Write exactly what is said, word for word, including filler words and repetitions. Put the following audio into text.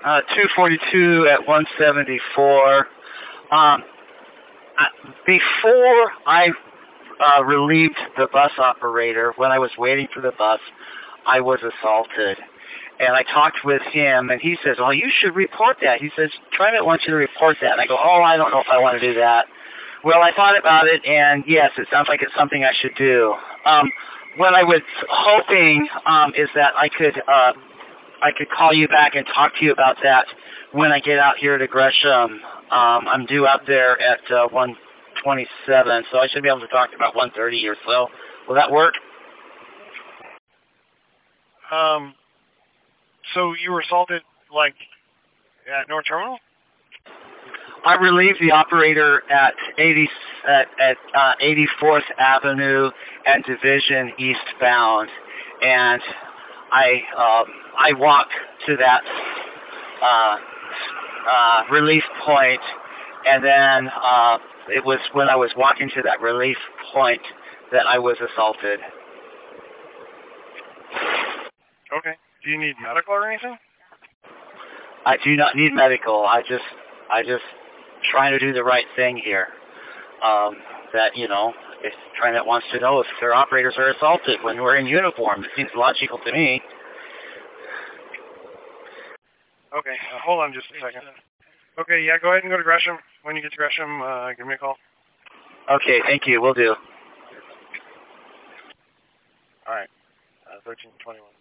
uh, two forty-two at one seventy-four. Um, I, before I uh, relieved the bus operator, when I was waiting for the bus, I was assaulted. And I talked with him, and he says, oh, you should report that. He says, TriMet wants you to report that. And I go, oh, I don't know if I want to do that. Well, I thought about it, and yes, it sounds like it's something I should do. Um, what I was hoping um, is that I could uh, I could call you back and talk to you about that when I get out here to Gresham. Um, I'm due out there at uh, one twenty-seven, so I should be able to talk to you about one thirty or so. Will that work? Um. So you were assaulted, like, at North Terminal? I relieved the operator at eighty at, at uh, eighty-fourth Avenue and Division eastbound, and I um, I walked to that uh, uh, relief point, and then uh, it was when I was walking to that relief point that I was assaulted. Okay. Do you need medical or anything? I do not need medical. I just I just trying to do the right thing here. Um, that, you know, if TriMet wants to know if their operators are assaulted when we're in uniform, it seems logical to me. Okay, uh, hold on just a second. Okay, yeah, go ahead and go to Gresham. When you get to Gresham, uh, give me a call. Okay, thank you. Will do. All right, uh, thirteen twenty-one.